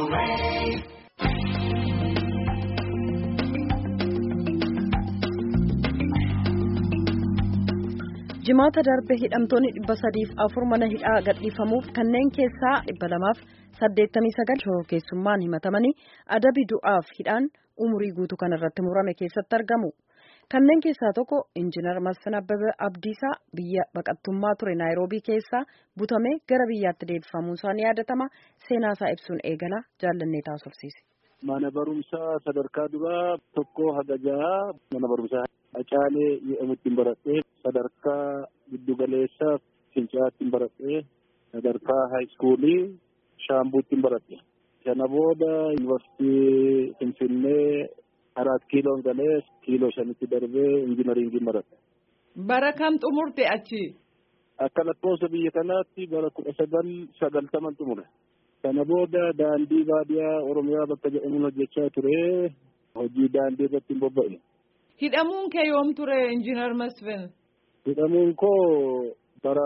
Jimaata darbe hidhamtoonni 304 mana hidhaa gadhiifamuuf kanneen keessaa 289 shororkeessummaan himatamanii adabi du'aaf hidhaan umurii guutuu kanarratti murame keessatti argamu. Kanneen keessaa tokko Injiinar Masfin Abdiisaa biyya baqattummaa ture Naayiroobii keessaa butamee gara biyyaatti deebifamuusaa ni yaadatama. Seenaasaa ibsuun eegala jaallannee taasifsiise. Mana barumsaa sadarkaa duraa tokko haga jahaa mana barumsaa Acaalee jedhamutti baradhee sadarkaa giddugaleessaa Fincaatti baradhee sadarkaa haayiskuulii Shaambuutti baradhee sana booda yuunivarsiitii Finfinnee 4 kiiloon galee kiiloo 5tti darbee injiinaringii baradhe. Bara kam xumurte achi? Akka lakkoofsa biyya kanaatti bara 1990 xumure. Sana booda daandii baadiyaa Oromiyaa bakka jedhamuun hojjechaa ture. Hojii daandii irratti bobba'e. Hidhamuun kee yoom ture Injiinar Masfin? Hidhamuun koo bara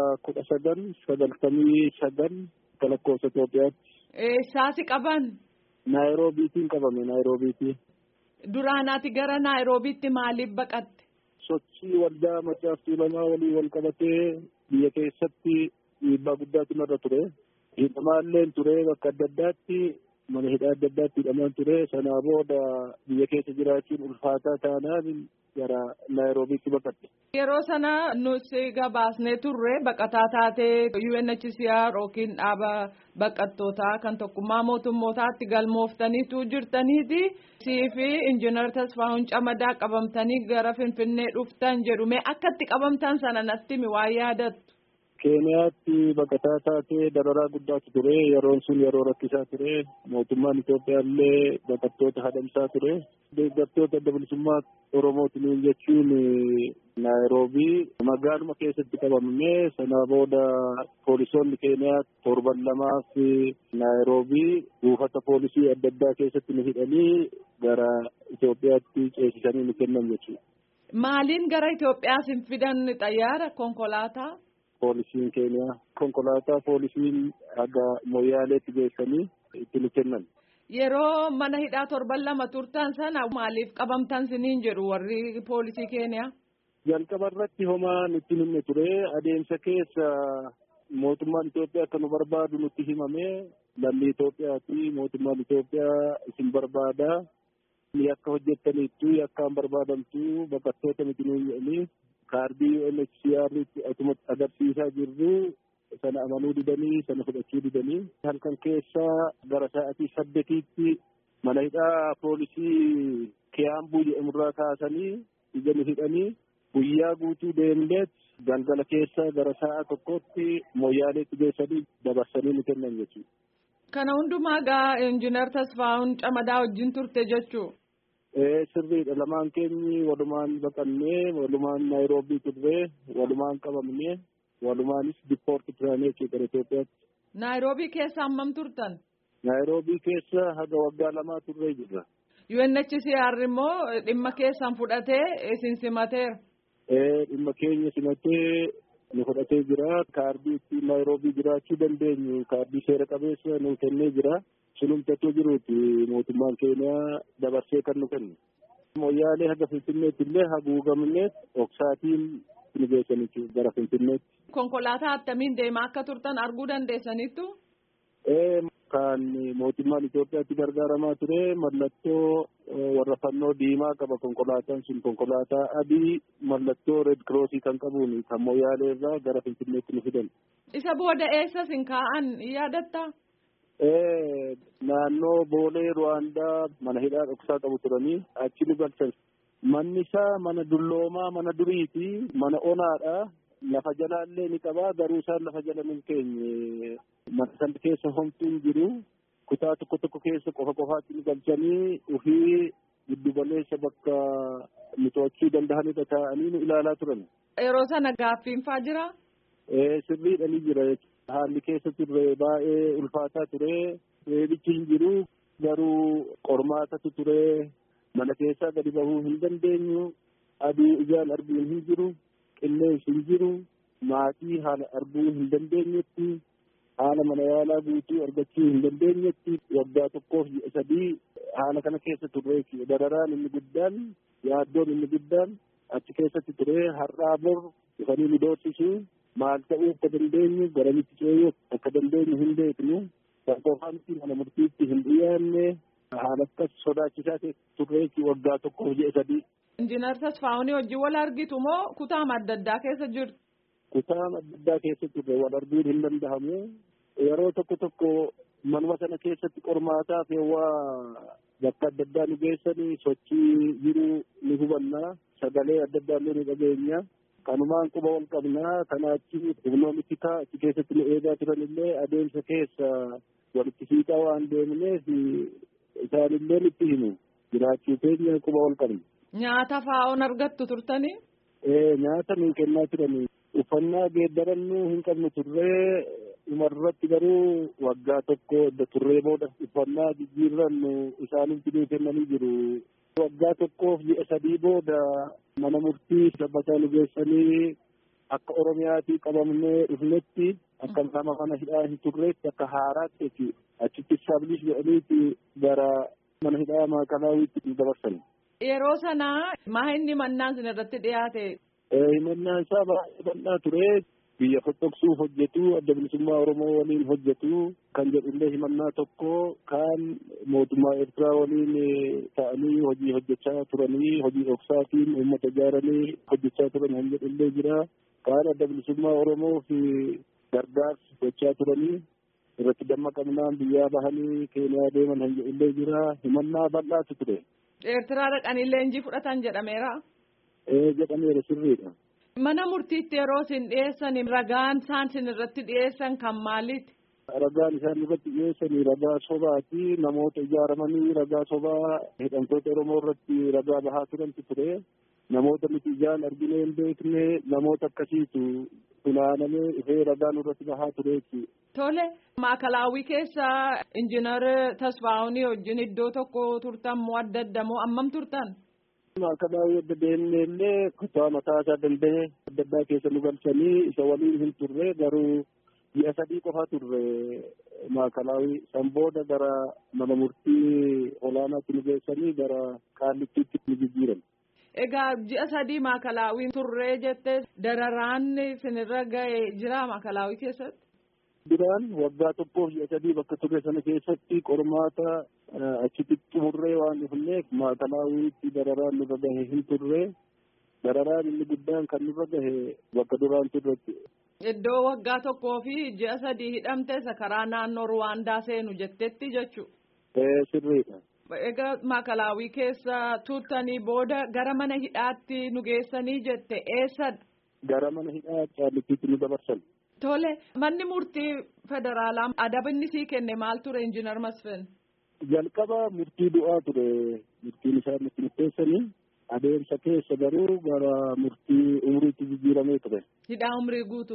1999 akka lakkoofsa Itoophiyaatti. Eessaasi qaban? Naayiroobiitiin qabame Naayiroobiitii. Duraanaati gara Naayiroobiitti maaliif baqatte? Sochii waldaa Maccaaftuu lamaa waliin wal qabatee biyya keessatti dhiibbaa guddaatu narra ture. Hidhamaallee ture bakka adda addaatti mana hidhaa adda addaatti hidhamaan ture. Sanaa booda biyya keessa jiraachuun ulfaataa taanaan gara Naayiroobiitti baqatte. Yeroo sana nuti gabaasnee turre baqataa taatee UNHCR yookiin dhaaba baqattootaa kan tokkummaa mootummootaatti galmooftaniitu jirtaniiti. Siifi Injiinar Tasfaa'uun Camadaa qabamtanii gara Finfinnee dhuftan jedhume akkatti qabamtan sana natti mi waa yaadattu? Keeniyaatti baqataa taatee dararaa guddaatu ture. Yeroon sun yeroo rakkisaa ture. Mootummaan Itoophiyaallee baqattoota hadamsaa ture. Deeggartoota adda bilisummaa Oromootiin jechuun Naayiroobii magaaluma keessatti qabamne. Sanaa booda poolisoonni Keeniyaa 7 Naayiroobii buufata poolisii adda addaa keessatti nu hidhanii gara Itoophiyaatti ceesisanii nu kennan jechuudha. Maaliin gara Itoophiyaa sin fidan xayyaara konkolaataa? Poolisiin Keeniyaa konkolaataa poolisiin haga Moyaaleetti geessanii itti nu kennan. Yeroo mana hidhaa 7 turtan sana maaliif qabamtan siniin jedhu warri poolisii Keeniyaa? Jalqaba irratti homaa nutti himne ture. Adeemsa keessa mootummaan Itoophiyaa akka nu barbaadu nutti himame. Lammii Itoophiyaati mootummaan Itoophiyaa isin barbaada. Yakka hojjettaniittu yakkaan barbaadamtu baqattoota miti nuun jedhanii. Kaardii UNHCR atuma agarsiisaa jirru sana amanuu didanii sana fudhachuu didanii halkan keessaa gara sa'aatii 8tti mana hidhaa poolisii Kiyaambuu jedhamurraa kaasanii ija nu hidhanii guyyaa guutuu deemneet galgala keessaa gara sa'a 1tti Moyaaleetti geessanii dabarsanii nu kennan jechuudha. Kana hundumaa gaa Injiinar Tasfaa'uun Camadaa wajjin turte jechuu? Sirriidha. Lamaan keenyi walumaan baqannee walumaan Naayiroobii turre walumaan qabamne walumaanis diippoorti turanii jechuudha Itoophiyaatti. Naayiroobii keessa hammam turtan? Naayiroobii keessa haga waggaa 2 turree jirra. UNHCR immoo dhimma keessan fudhatee isin simateera? Dhimma keenya simatee nu fudhatee jira. Kaardii ittiin Naayiroobii jiraachuu dandeenyu kaardii seera qabeessa nu kennee jira. Sunumtattuu jiruuti mootummaan Keeniyaa dabarsee kan nu kennu. Moyyaalee haga Finfinneetti illee haguugamnee oksaatiin nu geessaniitu gara Finfinneetti. Konkolaataa attamiin deemaa akka turtan arguu dandeessaniittu? Kan mootummaan Itoophiyaatti gargaaramaa ture mallattoo warra fannoo diimaa qaba konkolaataan sun konkolaataa adii mallattoo Red Cross kan qabuun kan Moyyaalee irraa gara Finfinneetti nu fidan. Isa booda eessa sin kaa'an yaadatta? Naannoo Boolee Ruwaandaa mana hidhaa dhoksaa qabu turanii achi nu galchan. Manni isaa mana dulloomaa mana duriiti mana onaadha. Lafa jalaallee ni qaba garuu isaan lafa jala hin keenye. Mana sana keessa homtuun jiru kutaa tokko keessa qofaatti nu galchanii ofii giddugaleessa bakka nu to'achuu danda'anidha taa'anii nu ilaalaa turan. Yeroo sana gaaffiin faa jira? Sirriidha ni jira. Haalli keessa turre baay'ee ulfaataa ture. Reebichi hin jiru garuu qormaatatu ture. Mana keessaa gadi bahuu hin dandeenyu. Aduu ijaan arguun hin jiru. Qilleensi hin jiru. Maatii haala arguu hin dandeenyetti haala mana yaalaa guutuu argachuu hin dandeenyetti waggaa tokkoof ji'a sadii haala kana keessa turreechi. Dararaan inni guddaan yaaddoon inni guddaan achi keessatti ture. Har'aa bor dhufanii nu doorsisuu maal ta'uu akka dandeenyu garamitti ceeyuu akka dandeenyu hin beeknu. Qofaanti mana murtiitti hin dhiyaanne haala akkas sodaachisaa turreechi waggaa tokkoof ji'a sadii. Injiinar Tasfaa'uun wajjin wal argitu moo kutaa adda addaa keessa jirtu? Kutaa adda addaa keessa turre wal arguun hin danda'amu. Yeroo tokko manuma sana keessatti qormaataaf waa bakka adda addaa nu geessanii sochii jiru ni hubannaa. Sagalee adda addaa illee ni dhageenya. Kanumaan quba wal qabnaa. Kanaachi humnoonni tikaa achi keessatti nu eegaa turan illee adeemsa keessa walitti siiqaa waan deemneef isaanillee nutti himu. Jiraachuu keenya quba wal qabna. Nyaata fa'aa argattu turtanii? Nyaata nuu kennaa turanii. Uffannaa geeddarannuu hin qabnu turree dhumarratti garuu waggaa tokko edda turree booda uffannaa jijjiirrannu isaanitti nuu kennanii jiru. Waggaa tokkoof ji'a sadii booda mana murtii sabbataa nu geessanii akka Oromiyaatii qabamnee dhufnetti akka nama mana hidhaa hin turreetti akka haaraatti achitti istaablish jedhaniiti gara mana hidhaa maakalaawwiitti nu dabarsan. Yeroo sanaa maa'inni mannaan sin irratti dhiyaate? Himannaan isaa baay'ee bal'aa ture. Biyya foxoqsuuf hojjetu, adda bilisummaa Oromoo waliin hojjetu kan jedhullee himannaa tokko kan mootummaa Eertiraa waliin ta'anii hojii hojjechaa turanii hojii dhoksaatiin uummata ijaaranii hojjechaa turan kan jedhullee jira. Kan adda bilisummaa Oromoo fi gargaarsa gochaa turanii irratti dammaqamnaan biyyaa bahanii Keeniyaa deeman kan jedhullee jira. Himannaa bal'aatu ture. Eertiraa dhaqanii leenjii fudhatan jedhameera? Jedhameera sirriidha. Mana murtiitti yeroo isin dhiyeessan ragaan isaan isin irratti dhiyeessan kan maaliiti? Ragaan isaan irratti dhiyeessan ragaa sobaati. Namoota ijaaramanii ragaa sobaa hidhamtoota Oromoo irratti ragaa bahaa turantu ture. Namoota nuti ijaan arginee hin beekne namoota akkasiitu funaanamee dhufee ragaan irratti bahaa tureetti. Tole maakalaawwii keessa injiinar Tasfaa'uun wajjin iddoo tokko turtan moo adda adda moo ammam turtan? Maakalaawwii adda deemnee illee kutaa mataa isaa danda'e adda addaa keessa nu galchanii isa waliin hin turre garuu ji'a sadii qofa turre maakalaawwii san booda gara mana murtii olaanaatti nu geessanii gara Qaallittiitti nu jijjiiran. Egaa ji'a sadii maakalaawwiin turree jettee dararaan sinirra ga'e jira maakalaawwii keessatti? Duraan waggaa tokkoof ji'a sadii bakka turre sana keessatti qormaata achitti xumurree waan dhufneef maakalaawwiitti dararaan nurra gahe hin turre. Dararaan inni guddaan kan nurra gahe bakka duraan turretti. Iddoo waggaa tokkoo fi ji'a sadii hidhamte isa karaa naannoo Ruwaandaa seenu jettetti jechuudha. Sirriidha. Egaa maakalaawwii keessa turtanii booda gara mana hidhaatti nu geessanii jette eessadha? Gara mana hidhaa Qaallittiitti nu dabarsan. Tole manni murtii federaalaa adabni sii kenne maal ture injiinar Masfin? Jalqaba murtii du'aa ture murtiin isaa nutti murteessanii adeemsa keessa garuu gara murtii umriitti jijjiiramee ture. Hidhaa umrii guutu?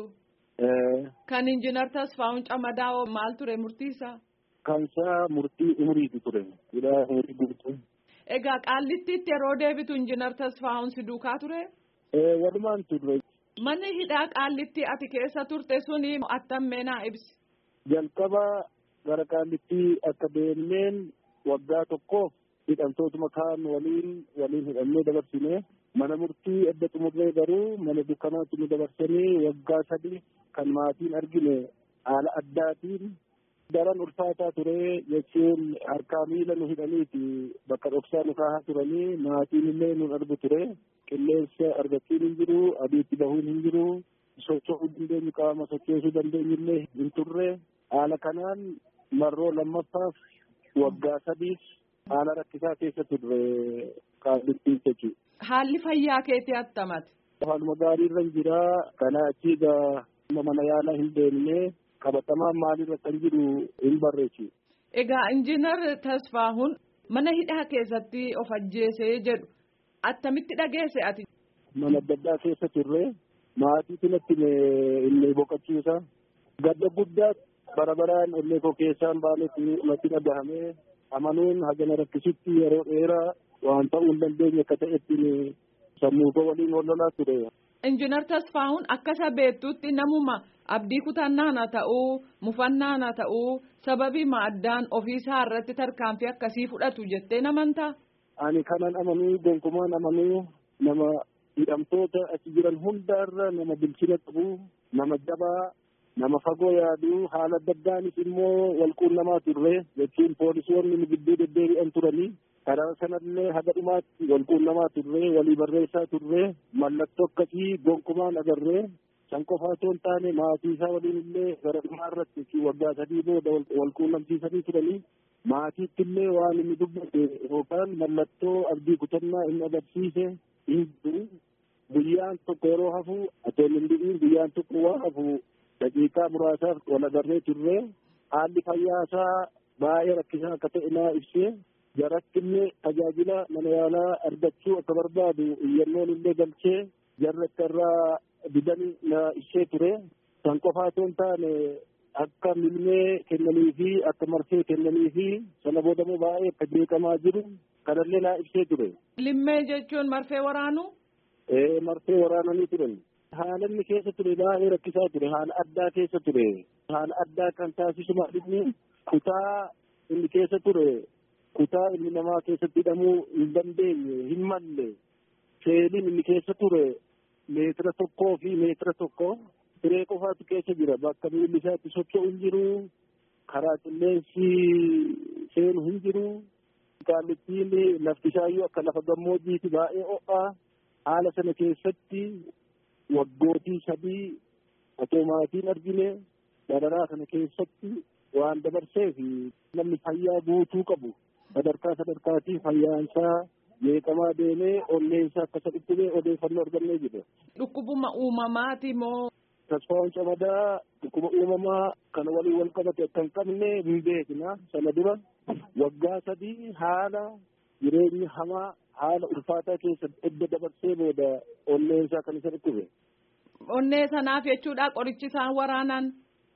Kan injiinar Tasfaa'uun Camadaa maal ture murtii isaa? Kansaa murtii umriitti ture hidhaa umrii guutu. Egaa Qaallittiitti yeroo deebitu injiinar Tasfaa'uun si duukaa ture? Walumaan turre. Manni hidhaa Qaallittii ati keessa turte suni attammee naa ibsi? Jalqaba gara Qaallittii akka deemneen waggaa tokkoof hidhamtootuma kaan waliin hidhamnee dabarsine mana murtii adda xumurree garuu mana dukkanaatti nu dabarsanii waggaa sadii kan maatiin argine haala addaatiin daran ulfaataa ture jechuun harkaa miila nu hidhaniiti bakka dhoksaa nu kaahaa turanii maatiin illee nun argu ture. Qilleensa argachuun hin jiru, adiitti bahuun hin jiru, socho'uu dandeenyu qaama sochoosuu dandeenyu illee hin turre. Haala kanaan marroo lammaffaaf waggaa sadiif haala rakkisaa keessa turre Qaallittii jechuudha. Haalli fayyaa keetii attamate? Haaluma gaarii irra jira. Kanaa achii mana yaalaa hin deemne qabatamaan maalirra kan jiru hin barreessu. Egaa injiinar Tasfaa'uun mana hidhaa keessatti of ajjeesee jedhu. Attamitti dhageesse ati? Mana adda addaa keessa turre maatii natti inni boqochiisa. Gadda guddaa barabaraan ollee koo keessaan baanetti natti dhagahame amanuun hagana rakkisutti yeroo dheeraa waan ta'uu hin dandeenye akka ta'etti sammuu koo waliin wal lolaa ture. Injiinar Tasfaa'uun akkasa beektutti namuma abdii kutannaan haa ta'uu mufannaan haa ta'uu sababii addaan ofiisaa irratti tarkaanfii akkasii fudhatu jettee amantaa? Ani kanan amanuu gonkumaan amanuu nama hidhamtoota achi jiran hundaarra nama bilchina qabu nama jabaa nama fagoo yaadu haala adda addaanis immoo walquunnamaa turre jechuun poolisoonni gidduu deddeebi'an turanii karaa sanallee haga dhumaatti walquunnamaa turre walii barreessaa turre mallattoo akkasii gonkumaan agarree san qofaa otoo hin taane maatii isaa waliin illee gara dhumaa irratti waggaa 3 booda walquunnamsiisanii turanii maatiitti illee waan inni dubbate yookaan mallattoo abdii kutannaa inni agarsiise hin jiru. Guyyaan tokko yeroo hafu atoo hin dhibiin guyyaan tokko waa hafu daqiiqaa muraasaaf wal agarree turre haalli fayyaa isaa baay'ee rakkisaa akka ta'e naa ibsee jaratti illee tajaajila mana yaalaa argachuu akka barbaadu iyyannoon illee galchee jarratti irraa didanii na ibsee ture. San qofaa otoo hin taane akka milmee kennanii fi akka marfee kennanii fi sana boodamuu baay'ee akka jeeqamaa jiru kanallee naa ibsee ture. Limmee jechuun marfee waraanuu? Marfee waraananii turan. Haala inni keessa ture baay'ee rakkisaa ture. Haala addaa keessa ture. Haala addaa kan taasisu maalinni kutaa inni keessa ture. Kutaa ilmi namaa keessatti hidhamuu hin dandeenye hin malle. Seeliin inni keessa ture meetira 1 fi meetira 1 siree qofaatu keessa jira. Bakka miilli isaatti socho'u hin jiru. Karaa qilleensi seenu hin jiru. Qaallittiin lafti isaayyuu akka lafa gammoojjiiti baay'ee ho'aa. Haala sana keessatti waggootii 3 otoo maatiin argine dararaa sana keessatti waan dabarsee fi namni fayyaa guutuu qabu sadarkaatiin fayyaansaa jeeqamaa deemee onneensaa akka dhukkubee odeeffannoo argannee jira. Dhukkubuma uumamaati moo? Tasfaa'uun Camadaa dhukkuba uumamaa kana waliin wal qabate akka hin qabne hin beekna. Sana dura waggaa 3 haala jireenya hamaa haala ulfaataa keessa edda dabarsee booda onneensaa kan isa dhukkube. Onnee sanaaf jechuudha qorichi isaan waraanan?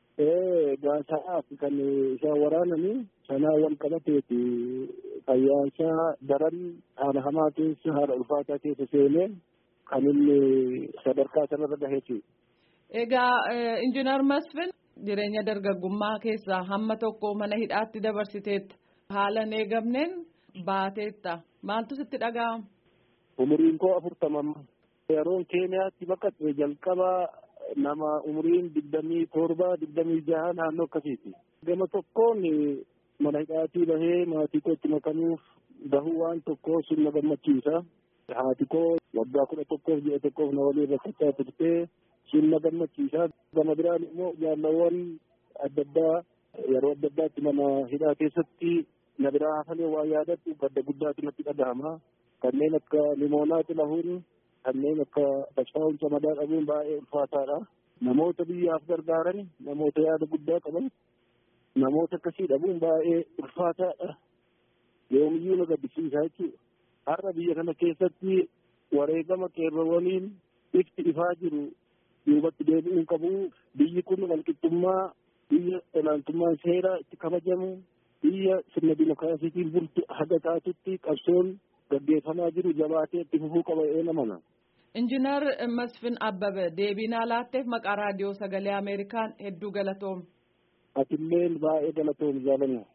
Gaasaaf kan isaan waraananii sanaa wal qabateeti fayyaansaa daran haala hamaa keessa haala ulfaataa keessa seenee kan inni sadarkaa sanarra gaheeti. Egaa Injiinar Masfin jireenya dargaggummaa keessaa hamma tokko mana hidhaatti dabarsiteetta haala hin eegamneen baateetta maaltu sitti dhaga'ama? Umuriin koo 40 yeroon Keeniyaatti baqate jalqaba nama umuriin 27-26 naannoo akkasiiti. Gama tokkoon mana hidhaatii bahee maatii kootti makanuuf bahuu waan tokko sun na gammachiisa. Haati koo waggaa 11 ji'a tokkoof na waliin rakkachaa turtee sun na gammachiisa. Gama biraan immoo jaalawwan adda addaa yeroo adda addaatti mana hidhaa keessatti na biraa hafalee waa yaadadhu gadda guddaatu natti dhagahama. Kanneen akka Limoonaa Xilahuun kanneen akka Tasfaa'uun Camadaa dhabuun baay'ee ulfaataadha. Namoota biyyaaf gargaaran namoota yaada guddaa qaban namoota akkasii dhabuun baay'ee ulfaataadha. Yoomiyyuu na gaddisiisa jechuudha. Har'a biyya kana keessatti wareegama qeerroowwaniin ifti ifaa jiru duubatti deebi'uun qabu. Biyyi kun walqixxummaa biyya olaantummaan seeraa itti kabajamu biyya sirna dimookiraasiitiin bultu haga taatutti qabsoon gaggeeffamaa jiru jabaatee itti fufuu qaba jedhee amana. Injiinar Masfin Abbabee deebii naa laatteef maqaa raadiyoo sagalee Ameerikaan hedduu galatoomi. Atillee baay'ee galatoomi jaalladha.